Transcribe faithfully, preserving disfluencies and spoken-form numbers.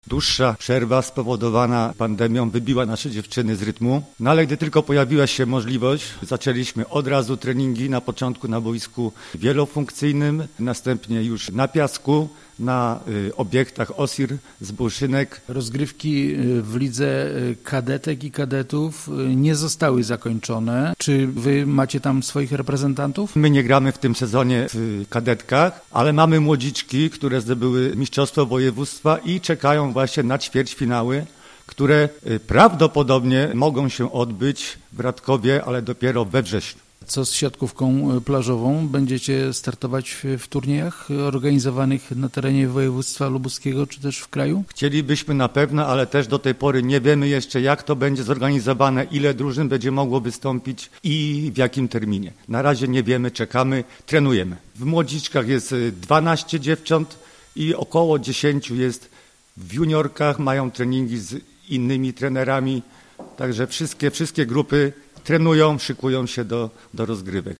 Dłuższa przerwa spowodowana pandemią wybiła nasze dziewczyny z rytmu, no ale gdy tylko pojawiła się możliwość, zaczęliśmy od razu treningi, na początku na boisku wielofunkcyjnym, następnie już na piasku, na y, obiektach O S I R z Buszynek. Rozgrywki w lidze kadetek i kadetów nie zostały zakończone. Czy wy macie tam swoich reprezentantów? My nie gramy w tym sezonie w kadetkach, ale mamy młodziczki, które zdobyły mistrzostwo województwa i czekają właśnie na ćwierćfinały, które prawdopodobnie mogą się odbyć w Radkowie, ale dopiero we wrześniu. Co z siatkówką plażową? Będziecie startować w, w turniejach organizowanych na terenie województwa lubuskiego czy też w kraju? Chcielibyśmy na pewno, ale też do tej pory nie wiemy jeszcze, jak to będzie zorganizowane, ile drużyn będzie mogło wystąpić i w jakim terminie. Na razie nie wiemy, czekamy, trenujemy. W młodziczkach jest dwanaście dziewcząt i około dziesięć jest w juniorkach, mają treningi z innymi trenerami, także wszystkie, wszystkie grupy trenują, szykują się do, do rozgrywek.